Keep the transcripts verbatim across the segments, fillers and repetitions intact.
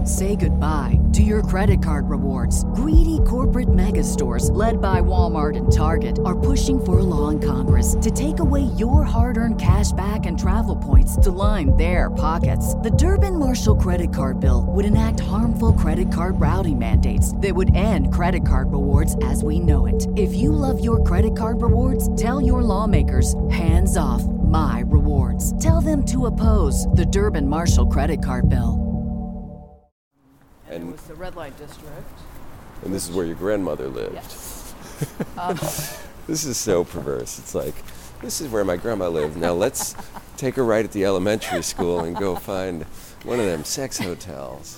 Say goodbye to your credit card rewards. Greedy corporate mega stores, led by Walmart and Target, are pushing for a law in Congress to take away your hard-earned cash back and travel points to line their pockets. The Durbin-Marshall credit card bill would enact harmful credit card routing mandates that would end credit card rewards as we know it. If you love your credit card rewards, tell your lawmakers, hands off my rewards. Tell them to oppose the Durbin-Marshall credit card bill. And it was the red light district. And this is where your grandmother lived. Yes. um, This is so perverse. It's like, this is where my grandma lived. Now let's take a ride at the elementary school and go find one of them sex hotels.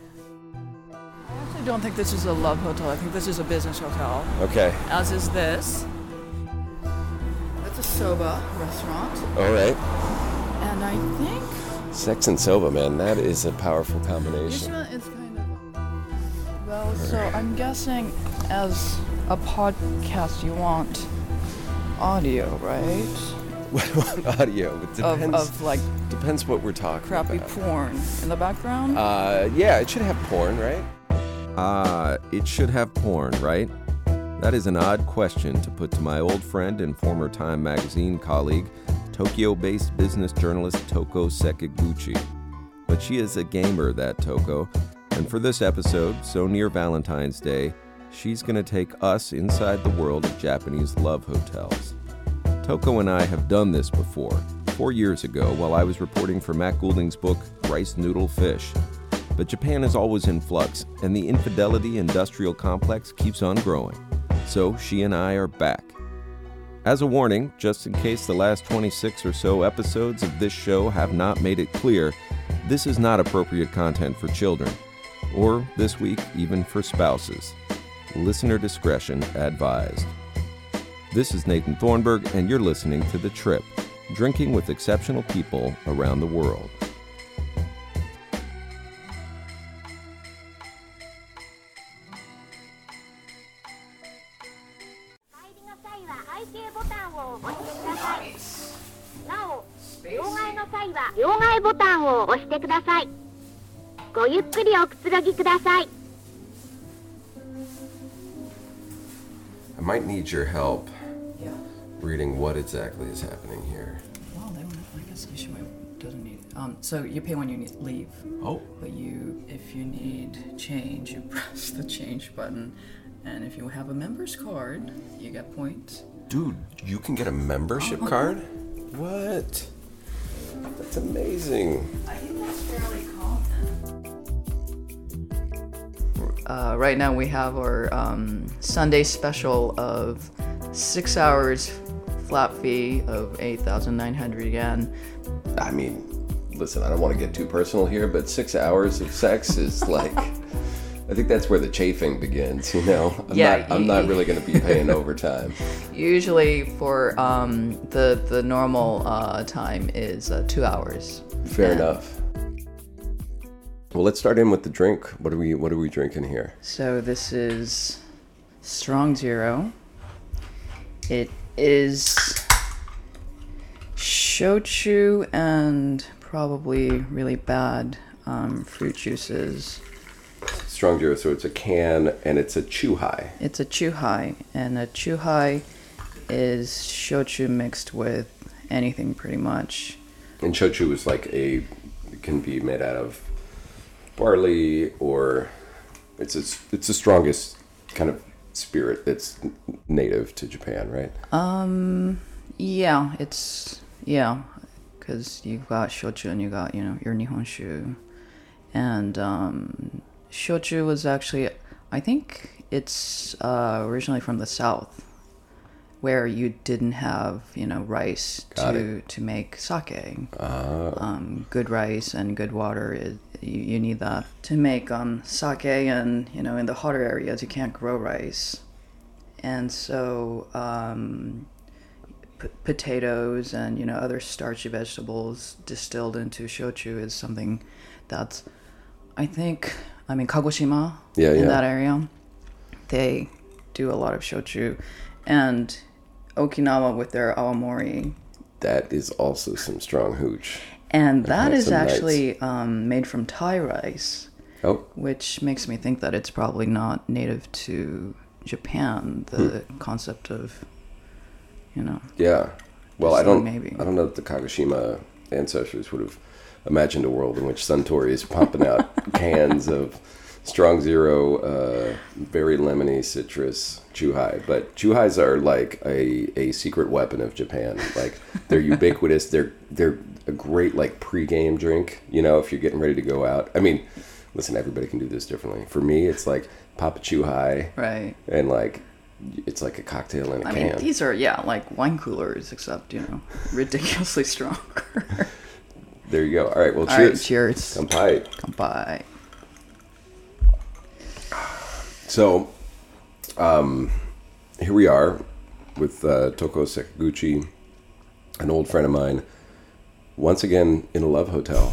I actually don't think this is a love hotel. I think this is a business hotel. Okay. As is this. That's a soba restaurant. All right. And I think Sex and soba, man. That is a powerful combination. Ishmael is kind of well. So I'm guessing as a podcast, you want audio, right? What audio? It depends. Of, of like depends what we're talking crappy about. porn in the background. Uh, yeah, it should have porn, right? Ah, uh, it should have porn, right? That is an odd question to put to my old friend and former Time magazine colleague, Tokyo-based business journalist Toko Sekiguchi. But she is a gamer, that Toko, and for this episode, so near Valentine's Day, she's going to take us inside the world of Japanese love hotels. Toko and I have done this before, four years ago while I was reporting for Matt Goulding's book, Rice Noodle Fish. But Japan is always in flux, and the infidelity industrial complex keeps on growing. So she and I are back. As a warning, just in case the last twenty-six or so episodes of this show have not made it clear, this is not appropriate content for children, or this week, even for spouses. Listener discretion advised. This is Nathan Thornburg, and you're listening to The Trip, drinking with exceptional people around the world. I might need your help Yeah. reading what exactly is happening here. Well, they, I guess Ishmael doesn't need. Um, so you pay when you need leave. Oh. But you, if you need change, you press the change button, and if you have a member's card, you get points. Dude, you can get a membership Uh-huh. card? What? That's amazing. I think that's fairly common. Uh, right now we have our um, Sunday special of six hours flat fee of eight thousand nine hundred yen. I mean, listen, I don't want to get too personal here, but six hours of sex is like, I think that's where the chafing begins, you know? I'm Yeah, not, I'm you- not really going to be paying overtime. Usually for um, the the normal uh, time is uh, two hours. Fair And- enough. Well, let's start in with the drink. What are we What are we drinking here? So this is Strong Zero. It is shochu and probably really bad um, fruit juices. Strong Zero, so it's a can and it's a chuhai. It's a chuhai, and a chuhai is shochu mixed with anything pretty much. And shochu is like a, it can be made out of barley, or it's a, it's the strongest kind of spirit that's native to Japan, right? Um, yeah, it's, yeah, because you've got shochu and you got, you know, your nihonshu. And um, shochu was actually, I think it's uh, originally from the south, where you didn't have, you know, rice Got to it. to make sake. Ah. Um, good rice and good water, is, you, you need that to make um, sake, and, you know, in the hotter areas, you can't grow rice. And so um, p- potatoes and, you know, other starchy vegetables distilled into shochu is something that's, I think, I mean, Kagoshima, Yeah, in yeah. that area, they do a lot of shochu. And Okinawa with their awamori. That is also some strong hooch. And I've that had is some actually um, made from Thai rice. Oh, which makes me think that it's probably not native to Japan, the hmm. concept of, you know. Yeah. Well, I don't maybe. I don't know that the Kagoshima ancestors would have imagined a world in which Suntory is pumping out cans of Strong Zero, uh, very lemony citrus Chuhai. But Chuhais are like a, a secret weapon of Japan. Like, they're ubiquitous. They're they're a great, like, pre-game drink, you know, if you're getting ready to go out. I mean, listen, everybody can do this differently. For me, it's like pop a Chuhai. Right. And, like, it's like a cocktail in a I can. mean, these are, yeah, like wine coolers, except, you know, ridiculously stronger. There you go. All right, well, All cheers. Right, cheers. Kanpai. Kanpai. So, um, here we are with uh, Toko Sekiguchi, an old friend of mine, once again in a love hotel.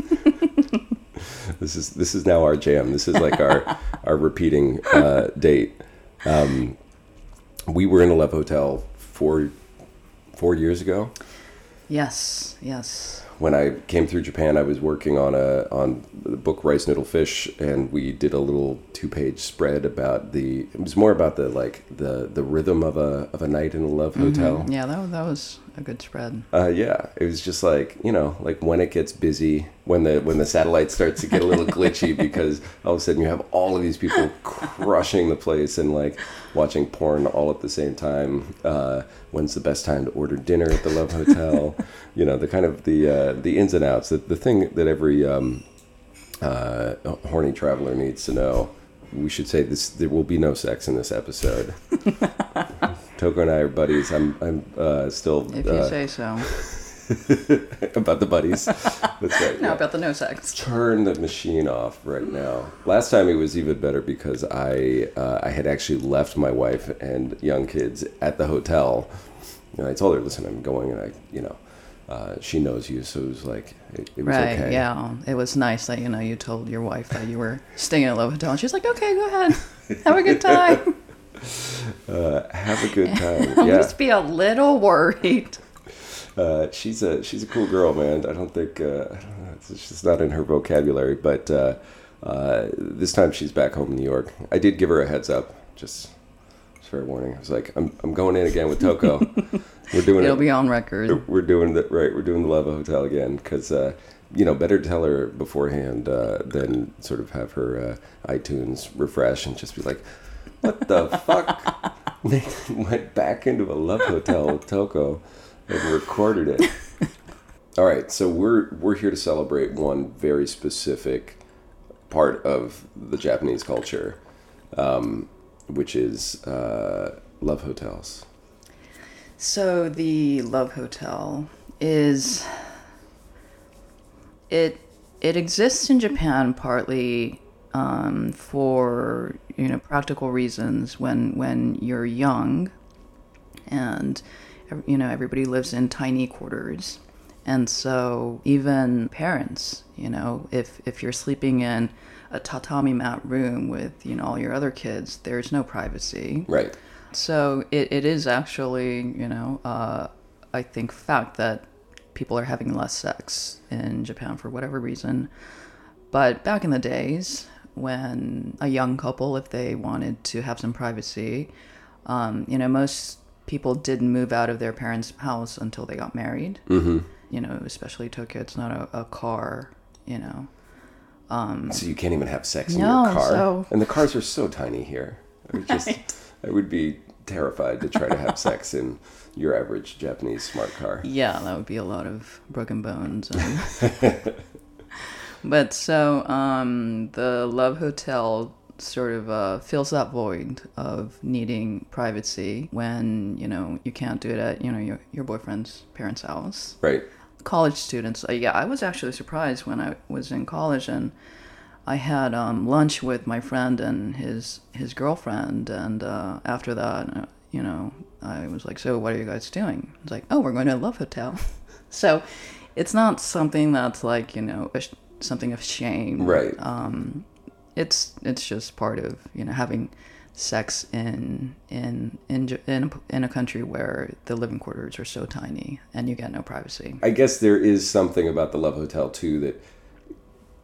This is this is now our jam. This is like our our repeating uh, date. Um, we were in a love hotel four four years ago. Yes, yes. When I came through Japan, I was working on a on the book Rice Noodle Fish, and we did a little two page spread about the. It was more about the like the, the rhythm of a of a night in a love hotel. Mm-hmm. Yeah, that that was a good spread. Uh, yeah, it was just like, you know, like when it gets busy, when the when the satellite starts to get a little glitchy, because all of a sudden you have all of these people crushing the place and like watching porn all at the same time. Uh, when's the best time to order dinner at the love hotel? You know, the kind of the uh, the ins and outs, the, the thing that every um, uh, horny traveler needs to know. We should say this: there will be no sex in this episode. Toko and I are buddies. I'm I'm uh, still. If you uh, say so. About the buddies. That's right. No, yeah. about the no sex. Turn the machine off right now. Last time it was even better because I uh, I had actually left my wife and young kids at the hotel. And I told her, listen, I'm going, and I, you know, uh, she knows you, so it was like, it, it was right, okay. Yeah. It was nice that, you know, you told your wife that you were staying at a love hotel, and she's like, okay, go ahead. Have a good time. Uh, have a good time. I'll Yeah. just be a little worried. Uh, she's a she's a cool girl, man. I don't think uh, I don't know, it's just not in her vocabulary. But uh, uh, this time she's back home in New York. I did give her a heads up, just, just fair warning. I was like, I'm I'm going in again with Toko. We're doing It'll it. be on record. We're doing the right. We're doing the Love Hotel again because uh, you know, better tell her beforehand uh, than sort of have her uh, iTunes refresh and just be like, what the fuck? Nathan went back into a love hotel with Toko and recorded it. All right, so we're we're here to celebrate one very specific part of the Japanese culture, um, which is uh, love hotels. So the love hotel is it it exists in Japan partly um, for, you know, practical reasons. When when you're young, and you know, everybody lives in tiny quarters, and so even parents, you know, if if you're sleeping in a tatami mat room with, you know, all your other kids, there's no privacy. Right. So it, it is actually, you know, uh, I think fact that people are having less sex in Japan for whatever reason. But back in the days when a young couple, if they wanted to have some privacy, um, you know, most people didn't move out of their parents' house until they got married. Mm-hmm. You know, especially Tokyo, it's not a, a car, you know. Um, so you can't even have sex in no, your car? So... And the cars are so tiny here. I would just, right. I would be terrified to try to have sex in your average Japanese smart car. Yeah, that would be a lot of broken bones. And... But so um, the Love Hotel sort of uh, fills that void of needing privacy when, you know, you can't do it at, you know, your, your boyfriend's parents' house. Right. College students. Uh, yeah, I was actually surprised when I was in college, and I had um, lunch with my friend and his his girlfriend, and uh, after that, uh, you know, I was like, so what are you guys doing? I was like, oh, we're going to a love hotel. So it's not something that's like, you know, a sh- something of shame. Right. Um, it's it's just part of, you know, having sex in in in in a, in a country where the living quarters are so tiny and you get no privacy. I guess there is something about the Love Hotel too that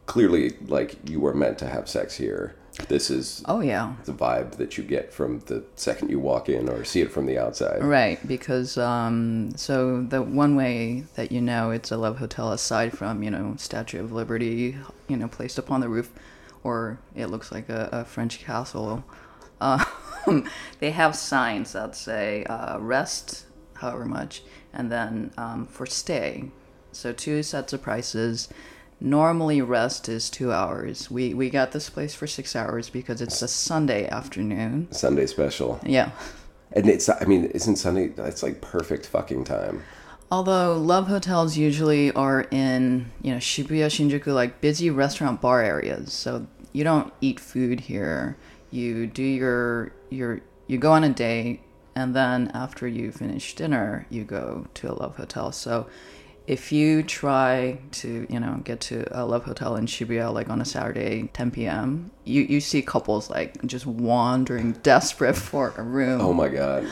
clearly, like, you were meant to have sex here. This is Oh, yeah. the vibe that you get from the second you walk in or see it from the outside. Right, because um, so the one way that you know it's a love hotel, aside from, you know, Statue of Liberty, you know, placed upon the roof, or it looks like a, a French castle, uh, they have signs that say uh, rest, however much, and then um, for stay. So two sets of prices. Normally rest is two hours. We we got this place for six hours because it's a Sunday afternoon. Sunday special. Yeah. And it's, I mean, isn't Sunday, it's like perfect fucking time. Although love hotels usually are in, you know, Shibuya, Shinjuku, like busy restaurant bar areas. So you don't eat food here. You do your, your, you go on a date, and then after you finish dinner, you go to a love hotel. So if you try to, you know, get to a love hotel in Shibuya, like on a Saturday, ten p.m., you, you see couples like just wandering, desperate for a room. Oh my God.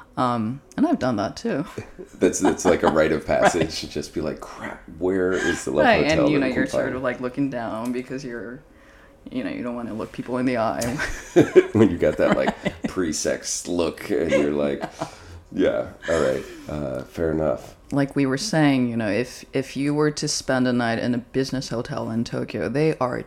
Um, and I've done that too. That's that's like a rite of passage. Right. Just be like, crap, where is the love right. hotel? And you know, that you're can sort find? of like looking down because you're, you know, you don't want to look people in the eye. When you got that like pre-sex look, and you're like, yeah, all right, uh, fair enough. Like we were saying, you know, if if you were to spend a night in a business hotel in Tokyo, they are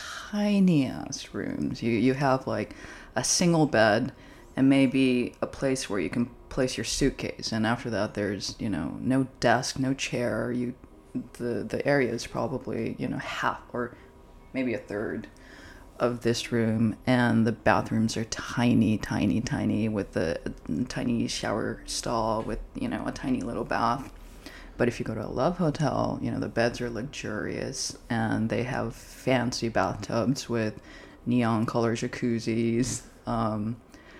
tiny ass rooms. You you have like a single bed and maybe a place where you can place your suitcase, and after that there's, you know, no desk, no chair. You the the area is probably, you know, half or maybe a third of this room, and the bathrooms are tiny, tiny, tiny, with the tiny shower stall with, you know, a tiny little bath. But if you go to a love hotel, you know, the beds are luxurious, and they have fancy bathtubs with neon color jacuzzis. Um,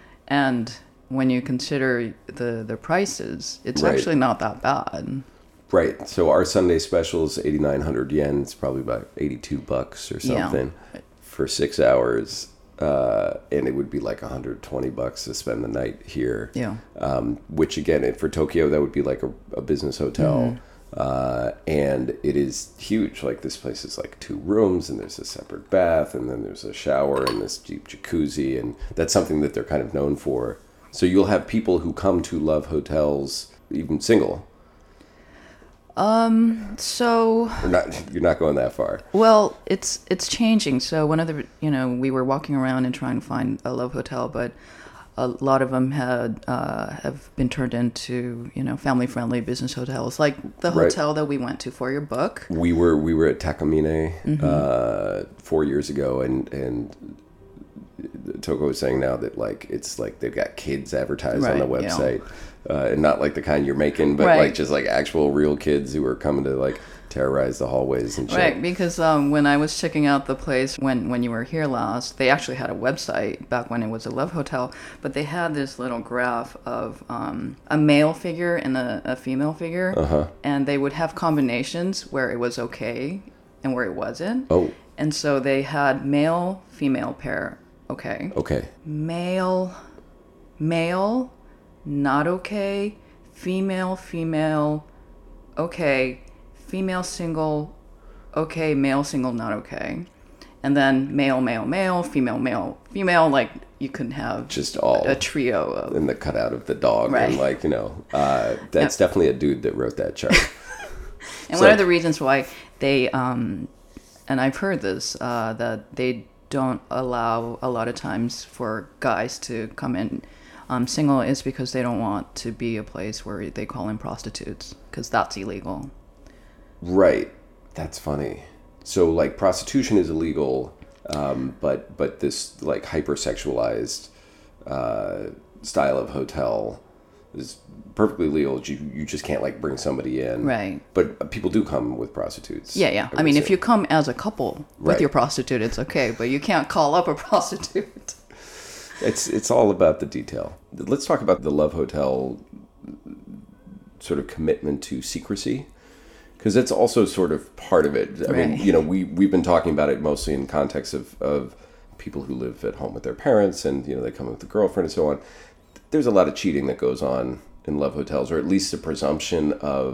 and when you consider the, the prices, it's Right. actually not that bad. Right. So our Sunday special is eighty-nine hundred yen. It's probably about eighty-two bucks or something. Yeah. For six hours, uh, and it would be like one hundred twenty bucks to spend the night here. Yeah. Um, which again, for Tokyo, that would be like a, a business hotel. Mm-hmm. Uh, and it is huge. Like this place is like two rooms, and there's a separate bath, and then there's a shower and this deep jacuzzi, and that's something that they're kind of known for. So you'll have people who come to love hotels, even single. Um, so... You're not, you're not going that far. Well, it's it's changing. So one of the, you know, we were walking around and trying to find a love hotel, but a lot of them had uh, have been turned into, you know, family-friendly business hotels, like the Right. hotel that we went to for your book. We were we were at Takamine Mm-hmm. uh, four years ago, and and Toko was saying now that like it's like they've got kids advertised on the Right, yeah. website, uh, and not like the kind you're making, but Right. like just like actual real kids who are coming to like terrorize the hallways and shit. Right, because um, when I was checking out the place when, when you were here last, they actually had a website back when it was a love hotel, but they had this little graph of um, a male figure and a, a female figure, Uh-huh. and they would have combinations where it was okay and where it wasn't. Oh, And so they had male, female pair, okay. okay. Male, male, not okay. Female, female, okay. Female single, okay. Male single, not okay. And then male, male, male, female, male, female. Like you couldn't have Just all a trio of. in the cutout of the dog, Right. and like you know, uh, that's Yep. definitely a dude that wrote that chart. And So- one of the reasons why they, um, and I've heard this, uh, that they don't allow a lot of times for guys to come in um, single is because they don't want to be a place where they call in prostitutes, because that's illegal. Right. That's funny. So like prostitution is illegal, um, but but this like hypersexualized uh, style of hotel is perfectly legal. You you just can't like bring somebody in. Right. But people do come with prostitutes. Yeah, yeah. I would mean, say. if you come as a couple with Right. your prostitute, it's okay, but you can't call up a prostitute. It's it's all about the detail. Let's talk about the Love Hotel sort of commitment to secrecy, because that's also sort of part of it. I mean, Right. you know, we we've been talking about it mostly in context of of people who live at home with their parents, and you know they come with a girlfriend and so on. There's a lot of cheating that goes on in love hotels, or at least a presumption of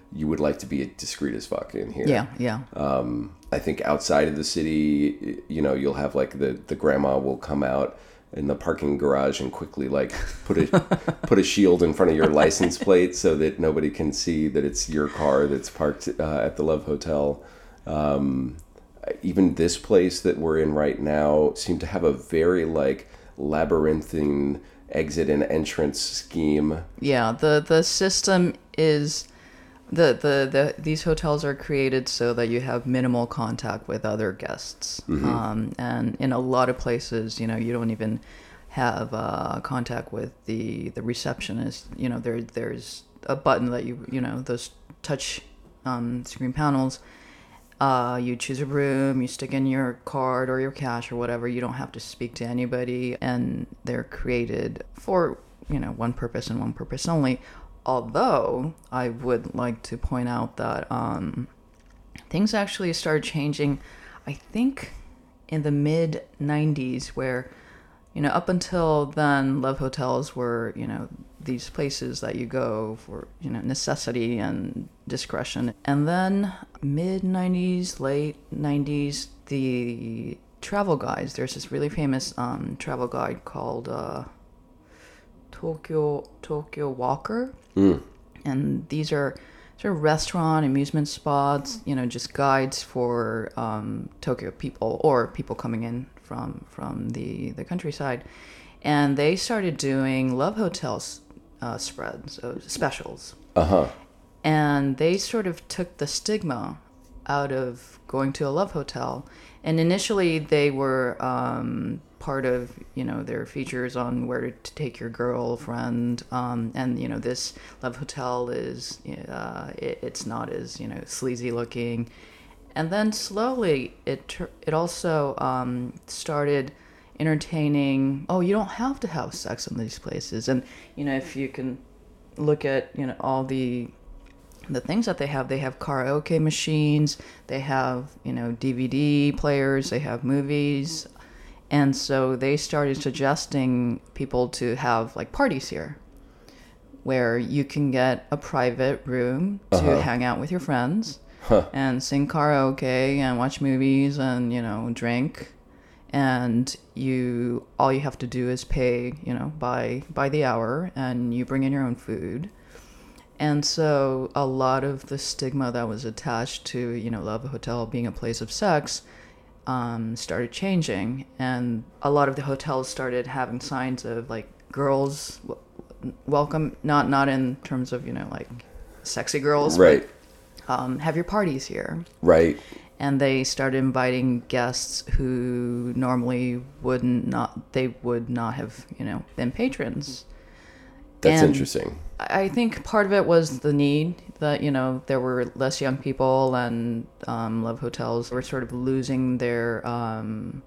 you would like to be discreet as fuck in here. Yeah, yeah. Um, I think outside of the city, you know, you'll have like the, the grandma will come out in the parking garage and quickly like put a put a shield in front of your license plate so that nobody can see that it's your car that's parked uh, at the Love Hotel. Um, even this place that we're in right now seemed to have a very like labyrinthine exit and entrance scheme. Yeah, the the system is the, the the these hotels are created so that you have minimal contact with other guests. Mm-hmm. Um, and in a lot of places, you know, you don't even have uh, contact with the the receptionist. You know, there there's a button that you you know those touch um, screen panels. Uh, you choose a room, you stick in your card or your cash or whatever. You don't have to speak to anybody, and they're created for, you know, one purpose and one purpose only. Although I would like to point out that um, things actually started changing, I think, in the mid nineties, where, you know, up until then, Love Hotels were, you know, these places that you go for, you know, necessity and discretion. And then mid nineties, late nineties, the travel guides, there's this really famous um, travel guide called uh, Tokyo Tokyo Walker. Mm. And these are sort of restaurant, amusement spots, you know, just guides for um, Tokyo people or people coming in from from the, the countryside. And they started doing Love Hotels uh, spreads, uh, specials. Uh-huh. And they sort of took the stigma out of going to a Love Hotel. And initially they were um, part of, you know, their features on where to, to take your girlfriend. Um, and, you know, this Love Hotel is, uh, it, it's not as, you know, sleazy looking. And then slowly it it also um, started entertaining, oh, you don't have to have sex in these places. And, you know, if you can look at, you know, all the the things that they have, they have karaoke machines, they have, you know, D V D players, they have movies. And so they started suggesting people to have like parties here where you can get a private room to uh-huh. hang out with your friends huh. and sing karaoke and watch movies and, you know, drink. And you all you have to do is pay, you know, by by the hour, and you bring in your own food. And so a lot of the stigma that was attached to, you know, Love Hotel being a place of sex um, started changing. And a lot of the hotels started having signs of, like, girls w- welcome, not not in terms of, you know, like, sexy girls. Right. But, um, have your parties here. Right. And they started inviting guests who normally wouldn't not, they would not have, you know, been patrons. That's and interesting. I think part of it was the need that, you know, there were less young people, and um, Love Hotels were sort of losing their um,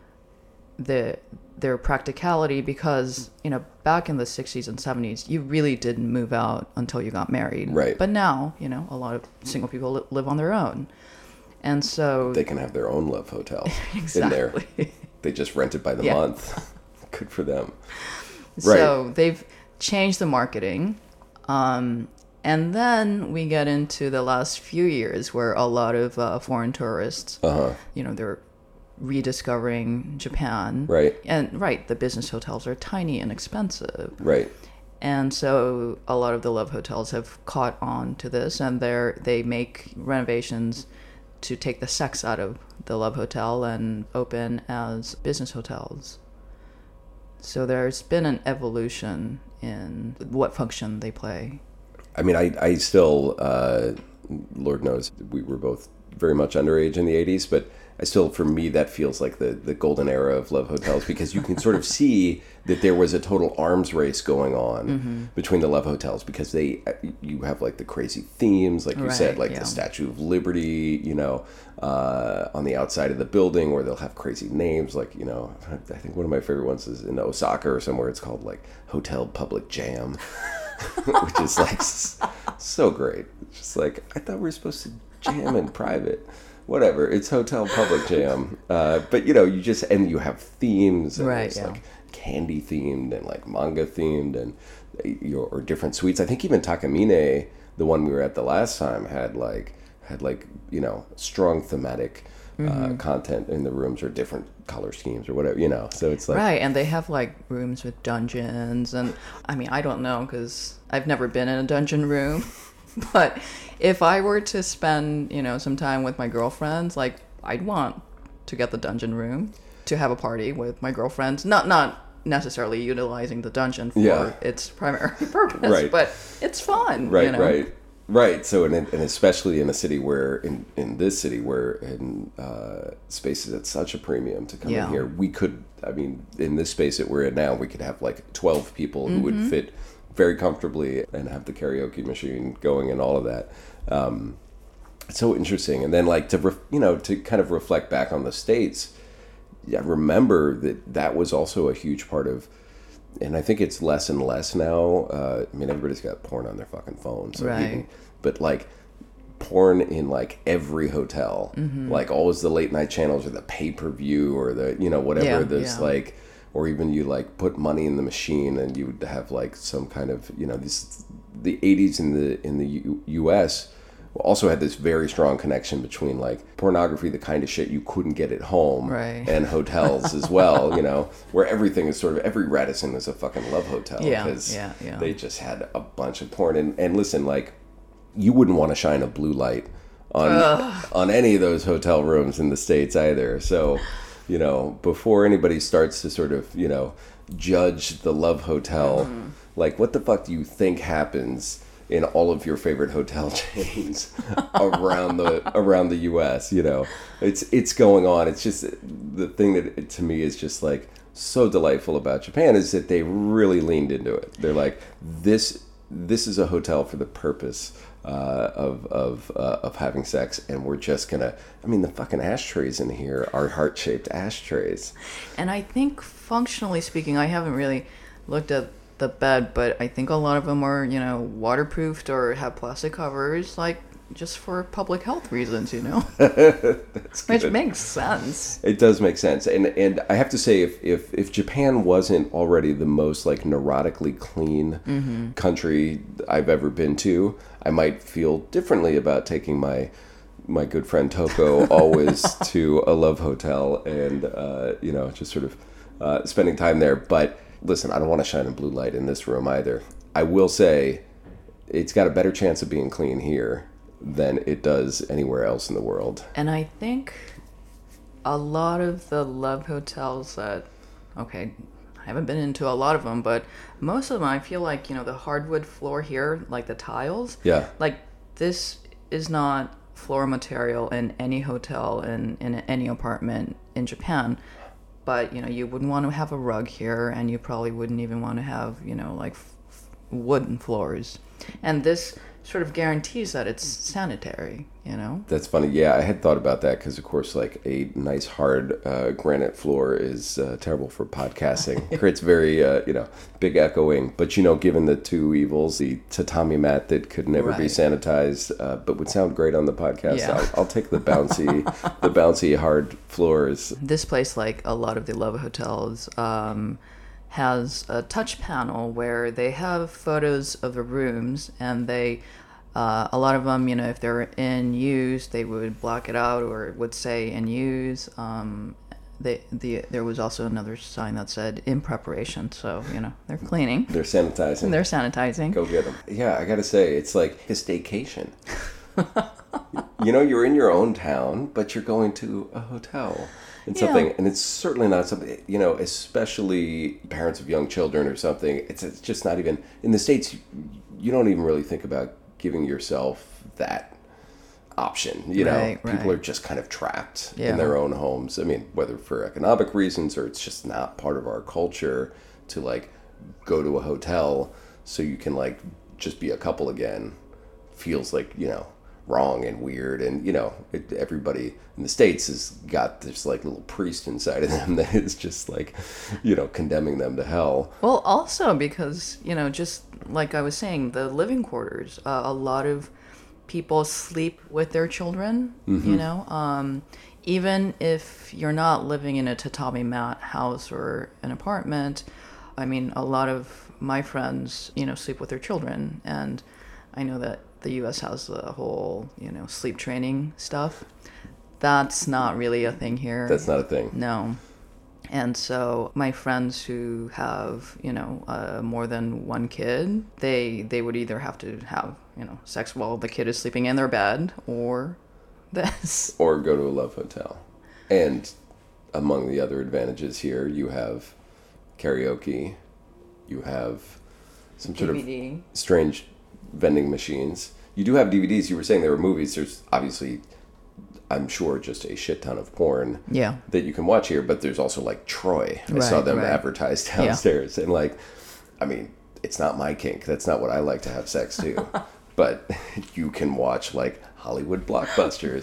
the their practicality because, you know, back in the sixties and seventies, you really didn't move out until you got married. Right. But now, you know, a lot of single people li- live on their own. And so they can have their own Love Hotel exactly. in there. They just rent it by the yeah. month. Good for them. So right. they've changed the marketing. Um, and then we get into the last few years where a lot of uh, foreign tourists, uh-huh. you know, they're rediscovering Japan. Right. And right, the business hotels are tiny and expensive. Right. And so a lot of the Love Hotels have caught on to this, and they're they make renovations to take the sex out of the Love Hotel and open as business hotels. So there's been an evolution in what function they play. I mean, I, I still, uh, Lord knows, we were both very much underage in the eighties, but I still, for me, that feels like the, the golden era of Love Hotels, because you can sort of see that there was a total arms race going on mm-hmm. between the Love Hotels, because they, you have like the crazy themes, like you right, said, like yeah. the Statue of Liberty, you know, uh, on the outside of the building, where they'll have crazy names, like, you know, I think one of my favorite ones is in Osaka or somewhere, it's called like Hotel Public Jam, which is like so great. It's just like, I thought we were supposed to jam in private. Whatever, it's Hotel Public Jam. Uh, but, you know, you just, and you have themes, and right, it's yeah. like candy themed and like manga themed, and your, or different suites. I think even Takamine, the one we were at the last time had like had like you know strong thematic uh, mm-hmm. content in the rooms or different color schemes or whatever, you know. So it's like right, and they have like rooms with dungeons, and I mean I don't know because I've never been in a dungeon room, but if I were to spend you know some time with my girlfriends, like I'd want to get the dungeon room to have a party with my girlfriends, not not. necessarily utilizing the dungeon for yeah. its primary purpose, right. but it's fun. Right, you know? right, right. So, and, and especially in a city where, in, in this city where in uh, spaces at such a premium to come yeah. in here, we could, I mean, in this space that we're in now, we could have like twelve people who mm-hmm. would fit very comfortably and have the karaoke machine going and all of that. Um, it's so interesting. And then like to, re- you know, to kind of reflect back on the States, yeah, remember that that was also a huge part of, and I think it's less and less now. Uh, I mean, everybody's got porn on their fucking phone, so right. even, but like porn in like every hotel, mm-hmm. like always the late night channels or the pay per view or the you know whatever yeah, this yeah. like, or even you like put money in the machine and you would have like some kind of you know these the eighties in the in the U- U.S. also had this very strong connection between like pornography, the kind of shit you couldn't get at home, right. and hotels as well, you know, where everything is sort of, every Radisson was a fucking love hotel because yeah, yeah, yeah. they just had a bunch of porn. And, and listen, like, you wouldn't want to shine a blue light on Ugh. on any of those hotel rooms in the States either. So, you know, before anybody starts to sort of, you know, judge the love hotel, mm. like, what the fuck do you think happens in all of your favorite hotel chains around the around the U S, you know, it's it's going on. It's just the thing that it, to me is just like so delightful about Japan is that they really leaned into it. They're like, this this is a hotel for the purpose uh, of of uh, of having sex, and we're just gonna. I mean, the fucking ashtrays in here are heart shaped ashtrays. And I think functionally speaking, I haven't really looked at the bed, but I think a lot of them are, you know, waterproofed or have plastic covers, like just for public health reasons, you know. That's good. Which makes sense. It does make sense, and and I have to say, if if, if Japan wasn't already the most like neurotically clean mm-hmm. country I've ever been to, I might feel differently about taking my my good friend Toko always to a love hotel and uh, you know just sort of uh, spending time there, but. Listen, I don't want to shine a blue light in this room either. I will say it's got a better chance of being clean here than it does anywhere else in the world. And I think a lot of the love hotels that, okay, I haven't been into a lot of them, but most of them I feel like, you know, the hardwood floor here, like the tiles. Yeah. Like this is not floor material in any hotel in, in any apartment in Japan. But, you know, you wouldn't want to have a rug here, and you probably wouldn't even want to have, you know, like f- wooden floors. And this sort of guarantees that it's sanitary, you know? That's funny. Yeah, I had thought about that because, of course, like a nice hard uh, granite floor is uh, terrible for podcasting. It creates very, uh, you know, big echoing. But, you know, given the two evils, the tatami mat that could never right. be sanitized, uh, but would sound great on the podcast, yeah. I'll, I'll take the bouncy, the bouncy hard floors. This place, like a lot of the love hotels, um, has a touch panel where they have photos of the rooms, and they uh, a lot of them, you know, if they're in use, they would block it out or it would say in use. Um, they the there was also another sign that said in preparation, so you know they're cleaning, they're sanitizing, they're sanitizing. Go get them. Yeah, I gotta say, it's like a staycation. You know, you're in your own town, but you're going to a hotel. And something, yeah. and it's certainly not something, you know, especially parents of young children or something. It's, it's just not even in the States. You, you don't even really think about giving yourself that option. You know, right, right. people are just kind of trapped yeah. in their own homes. I mean, whether for economic reasons or it's just not part of our culture to like go to a hotel so you can like just be a couple again. Feels like, you know, wrong and weird, and you know it, everybody in the States has got this like little priest inside of them that is just like, you know, condemning them to hell. Well, also because, you know, just like I was saying, the living quarters, uh, a lot of people sleep with their children. Mm-hmm. You know, um, even if you're not living in a tatami mat house or an apartment, I mean, a lot of my friends, you know, sleep with their children, and I know that the U S has the whole, you know, sleep training stuff. That's not really a thing here. That's not a thing. No. And so my friends who have, you know, uh, more than one kid, they they would either have to have, you know, sex while the kid is sleeping in their bed or this. Or go to a love hotel. And among the other advantages here, you have karaoke, you have some sort D V D. of strange vending machines. You do have D V Ds. You were saying there were movies. There's obviously, I'm sure, just a shit ton of porn Yeah. that you can watch here, but there's also like Troy. I Right, saw them right. advertised downstairs. And like, I mean, it's not my kink. That's not what I like to have sex to. But you can watch like Hollywood blockbusters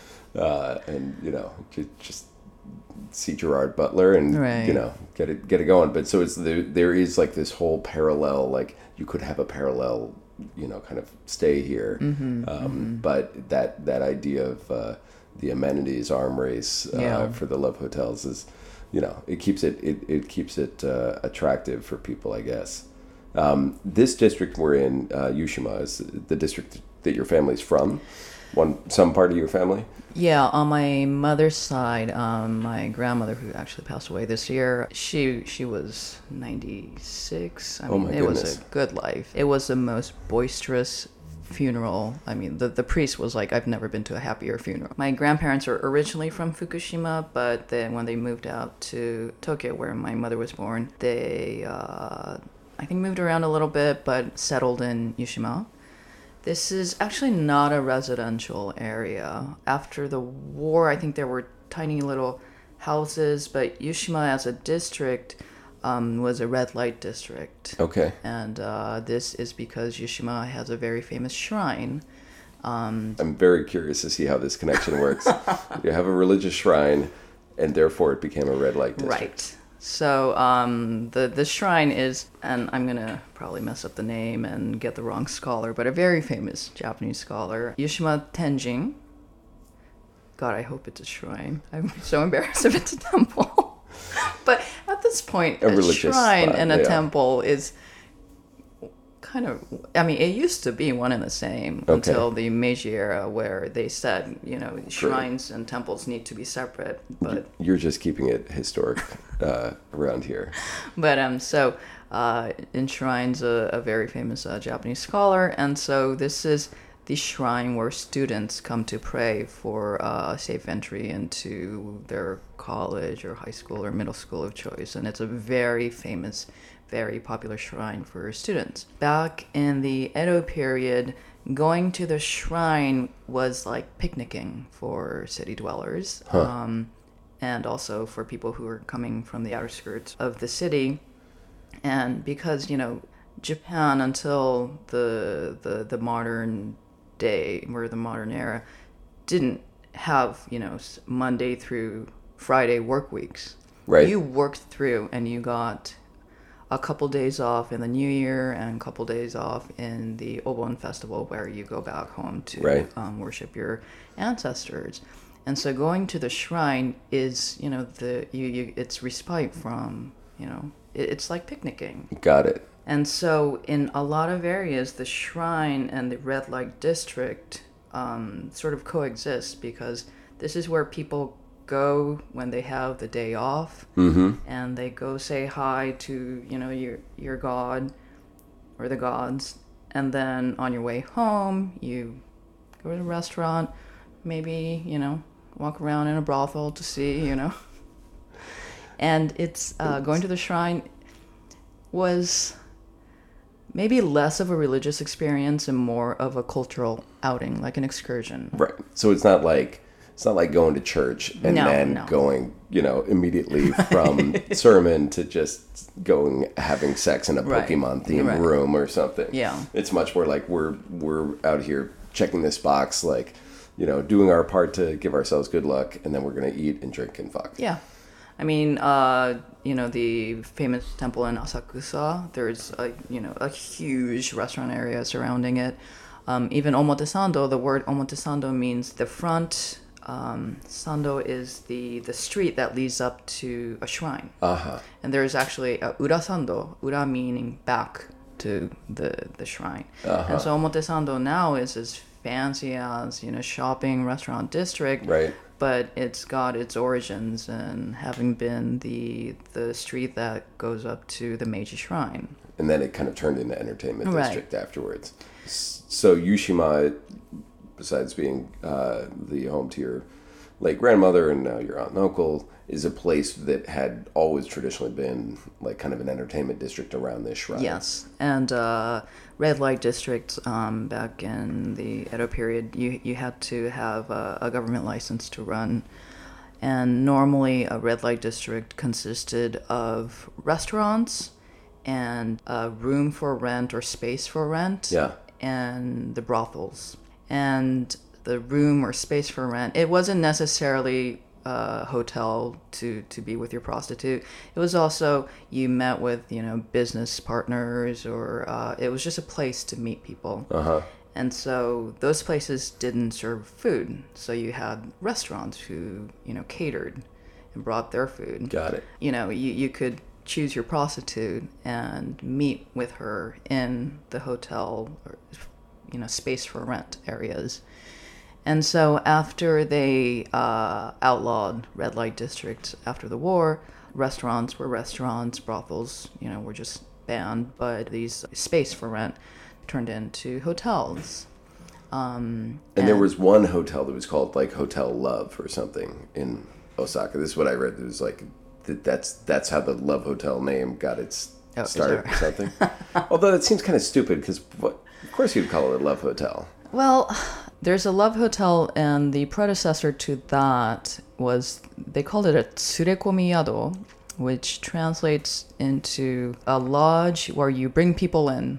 uh, and, you know, ju- just see Gerard Butler and, Right. you know, get it get it going. But so it's there, there is like this whole parallel, like you could have a parallel, you know, kind of stay here. Mm-hmm, um, mm-hmm. But that, that idea of uh, the amenities arm race uh, Yeah. for the love hotels is, you know, it keeps it, it, it keeps it uh, attractive for people, I guess. Um, this district we're in, uh, Yushima, is the district that your family's from. One, some part of your family. Yeah, on my mother's side, um, my grandmother, who actually passed away this year, she she was ninety-six. I Oh mean, my it was goodness. a good life. It was the most boisterous funeral. I mean, the, the priest was like, I've never been to a happier funeral. My grandparents are originally from Fukushima, but then when they moved out to Tokyo, where my mother was born, they, uh, I think, moved around a little bit, but settled in Yushima. This is actually not a residential area. After the war, I think there were tiny little houses, but Yushima as a district um, was a red light district. Okay. And uh, this is because Yushima has a very famous shrine. Um, I'm very curious to see how this connection works. You have a religious shrine, and therefore it became a red light district. right. So um, the the shrine is, and I'm gonna probably mess up the name and get the wrong scholar, but a very famous Japanese scholar, Yushima Tenjin. God, I hope it's a shrine. I'm so embarrassed if it's a temple. But at this point, A a, religious shrine spot, and a yeah. temple is kind of, I mean, it used to be one and the same Okay. until the Meiji era, where they said, you know, shrines and temples need to be separate. But You're just keeping it historic uh, around here. But um, so uh, enshrines a, a very famous uh, Japanese scholar, and so this is the shrine where students come to pray for uh, safe entry into their college or high school or middle school of choice, and it's a very famous, very popular shrine for students. Back in the Edo period, going to the shrine was like picnicking for city dwellers. Huh. Um, and also for people who are coming from the outer skirts of the city. And because, you know, Japan until the the, the modern day, or the modern era, didn't have, you know, Monday through Friday work weeks. Right. You worked through and you got a couple days off in the New Year and a couple days off in the Obon Festival, where you go back home to Right. um, worship your ancestors. And so going to the shrine is, you know, the you, you it's respite from, you know, it, it's like picnicking. Got it. And so in a lot of areas, the shrine and the red light district um, sort of coexist, because this is where people go when they have the day off, Mm-hmm. and they go say hi to, you know, your your god or the gods, and then on your way home, you go to a restaurant, maybe, you know, walk around in a brothel to see, you know. And it's uh, going to the shrine was maybe less of a religious experience and more of a cultural outing, like an excursion. Right. So it's not like it's not like going to church and No, then no. going, you know, immediately from sermon to just going having sex in a Right. Pokemon themed Right. room or something. Yeah. It's much more like we're we're out here checking this box, like, you know, doing our part to give ourselves good luck, and then we're gonna eat and drink and fuck. Yeah. I mean, uh, you know, the famous temple in Asakusa, there's a, you know, a huge restaurant area surrounding it. Um, even Omotesando, the word Omotesando means the front. Um, Sando is the, the street that leads up to a shrine. Uh-huh. And there's actually a Ura Sando, Ura meaning back to to the the shrine. Uh-huh. And so Omotesando now is as fancy as, you know, shopping restaurant district. Right. But it's got its origins in having been the the street that goes up to the Meiji Shrine. And then it kind of turned into entertainment Right. district afterwards. S- So Yushima, besides being uh, the home to your late grandmother and now your aunt and uncle, is a place that had always traditionally been like kind of an entertainment district around this shrine. Yes, and uh, red light district um, back in the Edo period, you you had to have a, a government license to run, and normally a red light district consisted of restaurants and a room for rent or space for rent, Yeah. and the brothels. And the room or space for rent, it wasn't necessarily a hotel to, to be with your prostitute. It was also, you met with, you know, business partners, or uh, it was just a place to meet people. Uh-huh. And so those places didn't serve food. So you had restaurants who, you know, catered and brought their food. Got it. You know, you, you could choose your prostitute and meet with her in the hotel or, you know, space for rent areas. And so after they uh, outlawed red light districts after the war, restaurants were restaurants, brothels, you know, were just banned, but these space for rent turned into hotels. Um, And there was one hotel that was called like Hotel Love or something in Osaka. This is what I read. It was like that that's that's how the Love Hotel name got its Oh, is start there- or something. Although it seems kind of stupid because of course you'd call it a Love Hotel. Well, there's a Love Hotel, and the predecessor to that was, they called it a Tsurekomi Yado, which translates into a lodge where you bring people in.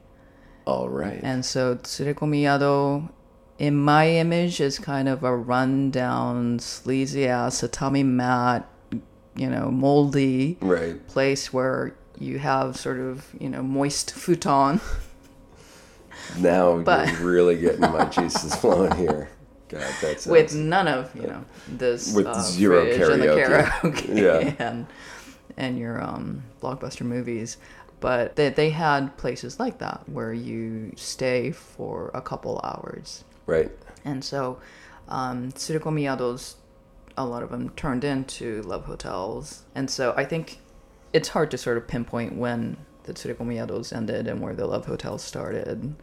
All right. And so Tsurekomi Yado, in my image, is kind of a rundown, sleazy ass tatami mat, you know, moldy Right. place where you have sort of, you know, moist futon. Now But- you're really getting my juices flowing here. God, that's With none of, you know, this With uh, zero fridge and the karaoke. karaoke Yeah. and, and your um, blockbuster movies. But they, they had places like that where you stay for a couple hours. right. And so um, Tsurekomi Yados, a lot of them turned into love hotels. And so I think it's hard to sort of pinpoint when the Tsurekomi Yados ended and where the love hotels started.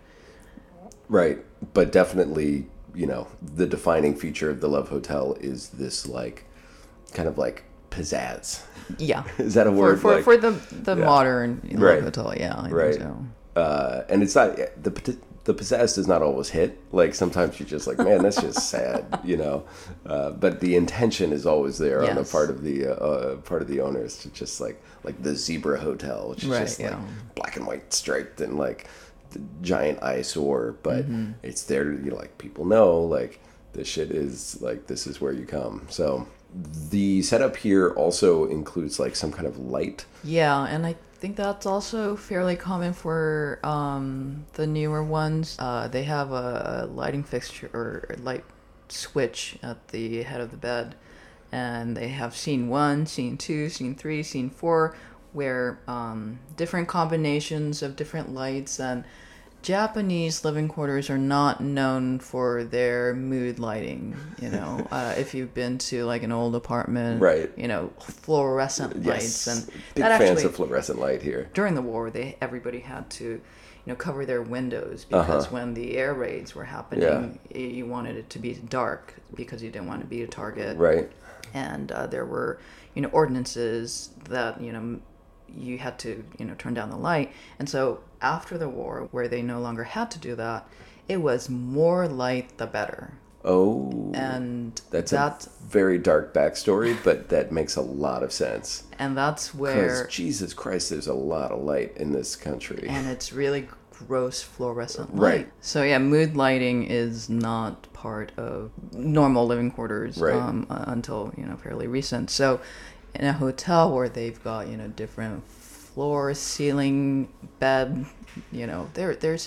Right. But definitely, you know, the defining feature of the Love Hotel is this like kind of like pizzazz. Yeah. Is that a For, word? for, like, for the the Yeah. modern love Right. hotel, yeah. I think Right. so. uh, and it's not the the pizzazz does not always hit. Like sometimes you're just like, man, that's just sad, you know. Uh, but the intention is always there on the Yes. part of the uh, uh, part of the owners to just like like the Zebra Hotel, which is Right, just like yeah. black and white striped and like the giant eyesore, but Mm-hmm. it's there to, you know, like people know like this shit is like this is where you come. So the setup here also includes like some kind of light. Yeah, and I think that's also fairly common for um, the newer ones. Uh, they have a lighting fixture or light switch at the head of the bed, and they have scene one, scene two, scene three, scene four, where um, different combinations of different lights. And Japanese living quarters are not known for their mood lighting. You know, uh, if you've been to like an old apartment, Right. You know, fluorescent lights, Yes, and big that fans actually of fluorescent light here. during the war, they everybody had to, you know, cover their windows because Uh-huh. when the air raids were happening, y you wanted it to be dark because you didn't want to be a target. Right. And uh, there were, you know, ordinances that, you know, you had to, you know, turn down the light. And so after the war, where they no longer had to do that, it was more light the better. Oh, And that's that's a very dark backstory, but that makes a lot of sense. and that's Because where Jesus Christ, there's a lot of light in this country. and it's really gross fluorescent light. Right. So yeah, mood lighting is not part of normal living quarters Right. um, uh, until, you know, fairly recent. So in a hotel where they've got, you know, different floor, ceiling, bed, you know, there there's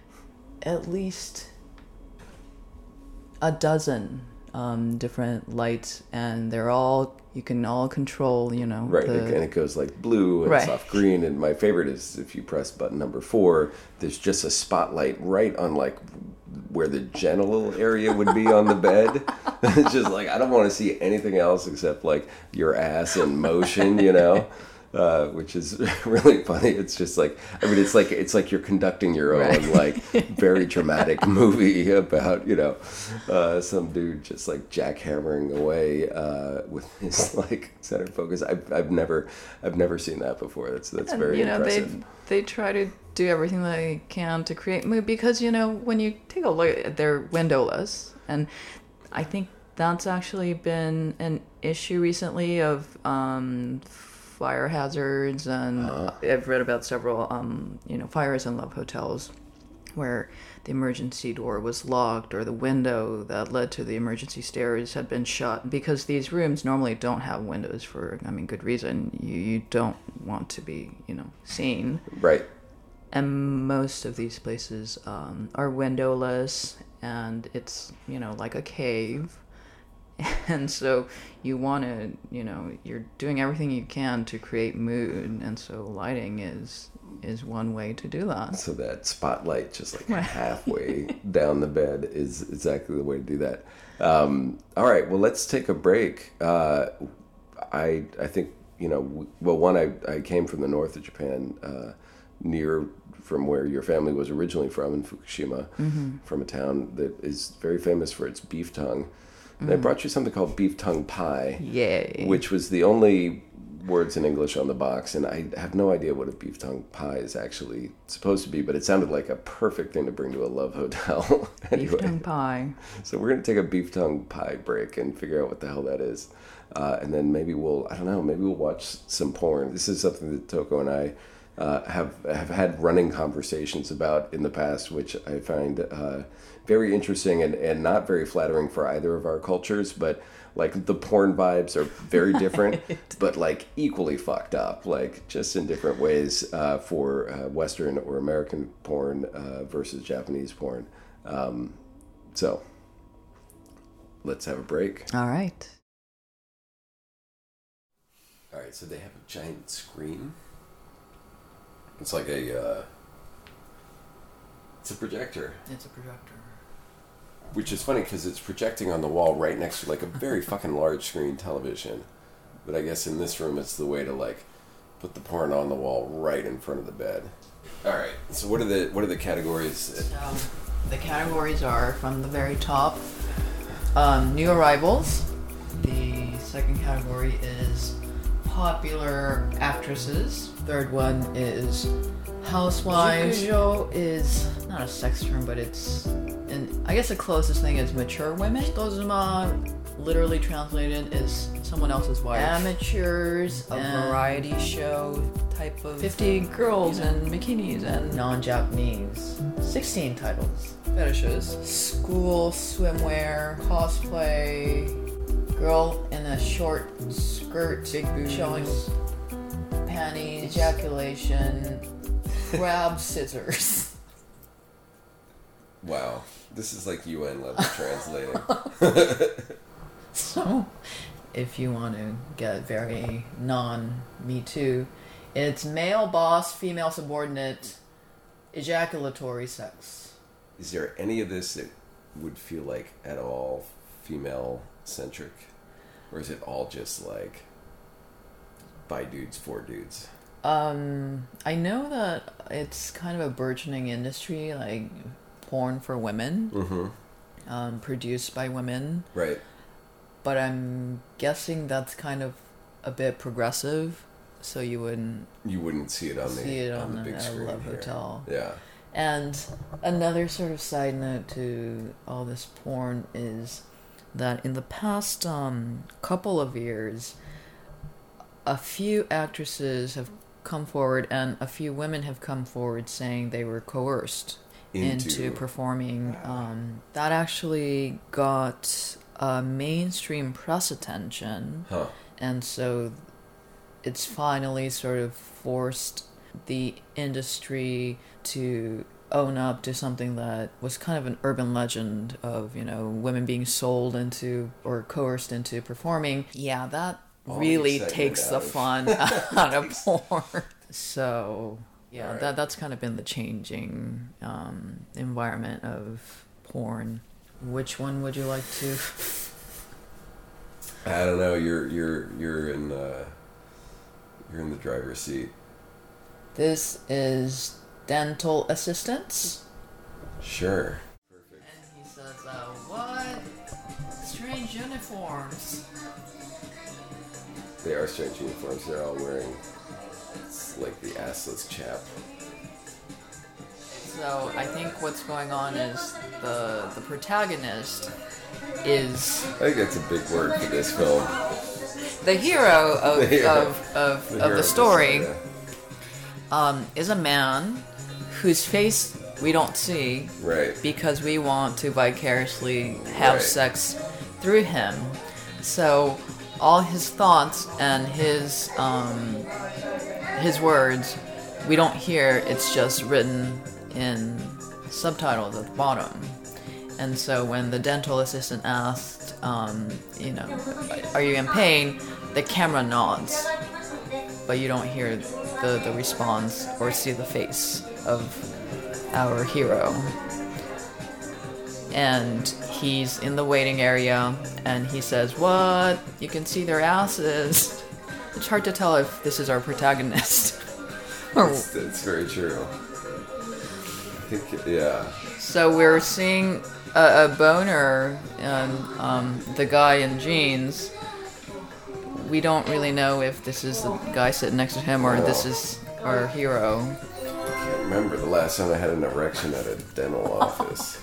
at least a dozen um, different lights, and they're all you can all control, you know. Right, the, and it goes like blue and Right. soft green. And my favorite is if you press button number four, there's just a spotlight right on like where the genital area would be on the bed. It's just like, I don't want to see anything else except like your ass in motion, you know, uh, which is really funny. It's just like, I mean, it's like, it's like you're conducting your own Right. like very dramatic movie about, you know, uh, some dude just like jackhammering away uh, with his like center focus. I've, I've never, I've never seen that before. That's, that's and, very you know, impressive. they they try to do everything they can to create mood because, you know, when you take a look at they're windowless, and I think that's actually been an issue recently of um, fire hazards, and Uh-huh. I've read about several um, you know, fires in love hotels where the emergency door was locked or the window that led to the emergency stairs had been shut, because these rooms normally don't have windows for, I mean, good reason. You, you don't want to be, you know, seen. Right. And most of these places um, are windowless, and it's, you know, like a cave. And so you want to, you know, you're doing everything you can to create mood, and so lighting is is one way to do that. So that spotlight just like Right. halfway down the bed is exactly the way to do that. Um, all right, well, let's take a break. Uh, I I think, you know, w- well, one, I, I came from the north of Japan, uh, near from where your family was originally from in Fukushima, Mm-hmm. from a town that is very famous for its beef tongue. And I brought you something called beef tongue pie. Yay. Which was the only words in English on the box, and I have no idea what a beef tongue pie is actually supposed to be, but it sounded like a perfect thing to bring to a love hotel. Anyway, Beef tongue pie. so we're going to take a beef tongue pie break and figure out what the hell that is. Uh, and then maybe we'll, I don't know, maybe we'll watch some porn. This is something that Toko and I uh, have have had running conversations about in the past, which I find uh, very interesting and, and not very flattering for either of our cultures, but like the porn vibes are very different, but like equally fucked up, like just in different ways uh, for uh, Western or American porn uh, versus Japanese porn. Um, so let's have a break. All right. All right, so they have a giant screen. It's like a, uh, it's a projector. It's a projector. Which is funny because it's projecting on the wall right next to like a very fucking large screen television. But I guess in this room it's the way to like put the porn on the wall right in front of the bed. All right. So what are the what are the categories? So the categories are from the very top, um, new arrivals. The second category is popular actresses. Third one is housewives. Jukujo is not a sex term, but it's, and I guess the closest thing is mature women. Hitozuma, literally translated, is someone else's wife. Amateurs, a and variety show type of fifty girls in bikinis and non-Japanese. sixteen titles. fetishes. School, swimwear, cosplay, girl in a short skirt, big boobs, showing panties, ejaculation, grab scissors. Wow. This is like U N level translating. So, if you want to get very non-Me Too, it's male boss, female subordinate, ejaculatory sex. Is there any of this that would feel like at all female centric? Or is it all just like by dudes for dudes? Um, I know that it's kind of a burgeoning industry, like porn for women, Mm-hmm. um, produced by women. Right. But I'm guessing that's kind of a bit progressive, so you wouldn't You wouldn't see it on the see it on, on the the, big a screen love here. hotel. Yeah. And another sort of side note to all this porn is that in the past um, couple of years, a few actresses have come forward and a few women have come forward saying they were coerced into, Into- performing. Um, that actually got uh, mainstream press attention. Huh. And so it's finally sort of forced the industry to own up to something that was kind of an urban legend of, you know, women being sold into or coerced into performing. Yeah, that All really the takes the excitement fun out of porn. So yeah, Right. that that's kind of been the changing um, environment of porn. Which one would you like to? I don't know. You're you're you're in uh, you're in the driver's seat. This is dental assistants. Sure. And he says, uh, what? Strange uniforms. They are strange uniforms. They're all wearing. It's like the assless chap. So I think what's going on is the the protagonist is I think that's a big word for this film. the hero of The hero. of, of, The of hero the this story. yeah. Um, is a man whose face we don't see Right. because we want to vicariously have Right. sex through him. So all his thoughts and his um, his words we don't hear. It's just written in subtitles at the bottom. And so when the dental assistant asked, um, you know, are you in pain? The camera nods, but you don't hear the, the response or see the face of our hero. And he's in the waiting area, and he says, what? You can see their asses. It's hard to tell if this is our protagonist. Or- It's, it's very true. I think, yeah. So we're seeing a, a boner and um, the guy in jeans. We don't really know if this is the guy sitting next to him or this is our hero. I can't remember the last time I had an erection at a dental office.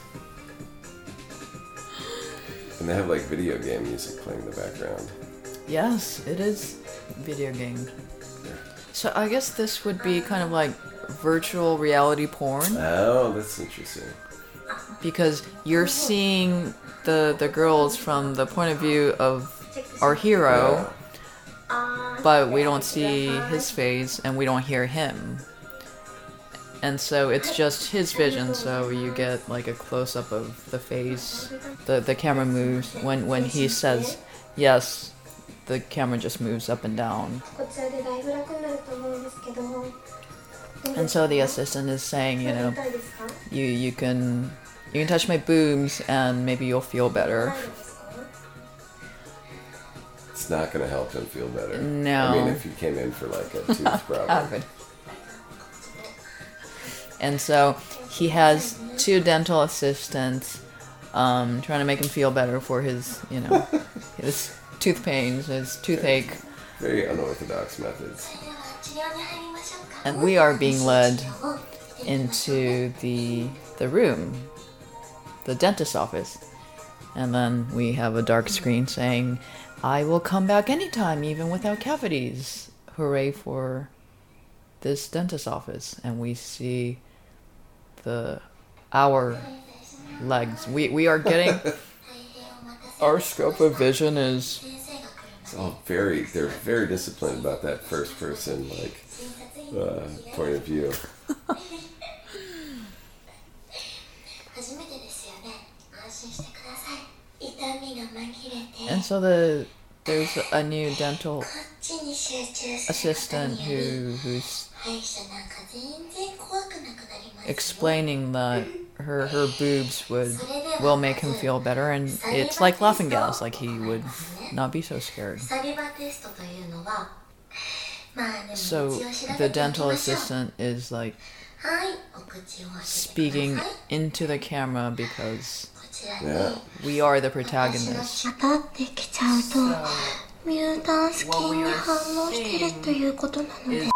And they have like video game music playing in the background. Yes, it is video game. So I guess this would be kind of like virtual reality porn Oh, that's interesting. because you're seeing the the girls from the point of view of our hero. But we don't see his face and we don't hear him. And so it's just his vision, so you get like a close-up of the face. The the camera moves when, when he says yes, the camera just moves up and down. And so the assistant is saying, you know, you you can you can touch my boobs and maybe you'll feel better. It's not going to help him feel better. No. I mean, if you came in for like a tooth problem. Happen. And so he has two dental assistants um, trying to make him feel better for his, you know, his tooth pains, his toothache. Very unorthodox methods. And we are being led into the the room, the dentist's office. And then we have a dark screen saying, I will come back anytime, even without cavities. Hooray for this dentist's office. And we see the our legs. We we are getting our scope of vision is It's all very, they're very disciplined about that first person, like, uh, point of view. and so the there's a new dental assistant who who's explaining that her her boobs would will make him feel better, and it's like laughing gas, like he would not be so scared. So the dental assistant is like speaking into the camera because Yeah. we are the protagonist. 当たってきちゃうとミュータンス菌に反応してるということなので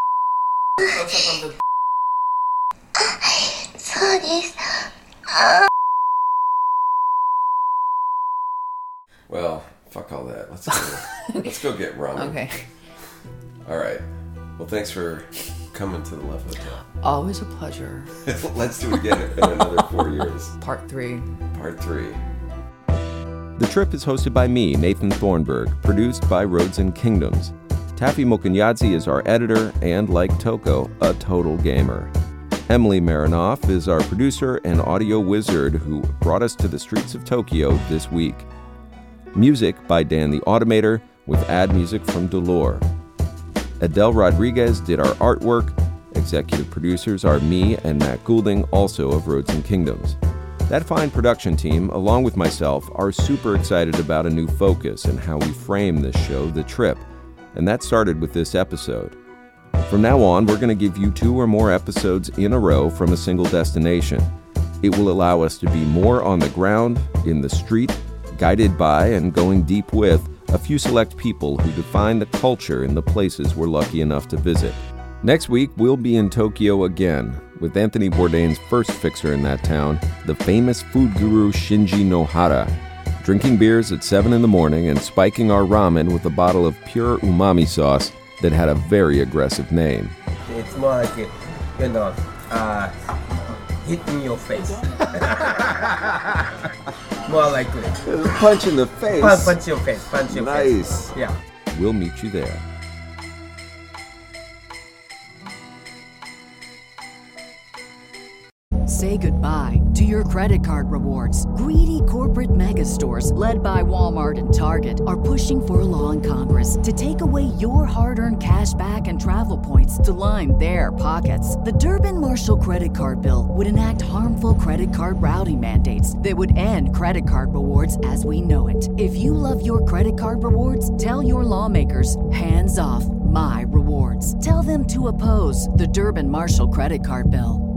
そうです Well, fuck all that. Let's go. Let's go get ramen. Okay. All right. Well, thanks for coming to the Love Hotel. Always a pleasure. Let's do it again in another four years. Part three. Part three. The trip is hosted by me, Nathan Thornburg, produced by Roads and Kingdoms. Taffy Mokanyadze is our editor and, like Toko, a total gamer. Emily Marinoff is our producer and audio wizard who brought us to the streets of Tokyo this week. Music by Dan the Automator, with ad music from Dolor. Adele Rodriguez did our artwork. Executive producers are me and Matt Goulding, also of Roads and Kingdoms. That fine production team, along with myself, are super excited about a new focus and how we frame this show, The Trip, and that started with this episode. From now on, we're going to give you two or more episodes in a row from a single destination. It will allow us to be more on the ground, in the street, guided by and going deep with a few select people who define the culture in the places we're lucky enough to visit. Next week, we'll be in Tokyo again, with Anthony Bourdain's first fixer in that town, the famous food guru Shinji Nohara, drinking beers at seven in the morning and spiking our ramen with a bottle of pure umami sauce that had a very aggressive name. It's more like, you know, uh, hit in your face. More likely. Punch in the face. Punch, punch your face, punch your nice. face. Yeah. We'll meet you there. Say goodbye to your credit card rewards. Greedy corporate mega stores, led by Walmart and Target, are pushing for a law in Congress to take away your hard-earned cash back and travel points to line their pockets. The Durbin-Marshall credit card bill would enact harmful credit card routing mandates that would end credit card rewards as we know it. If you love your credit card rewards, tell your lawmakers, hands off my rewards. Tell them to oppose the Durbin-Marshall credit card bill.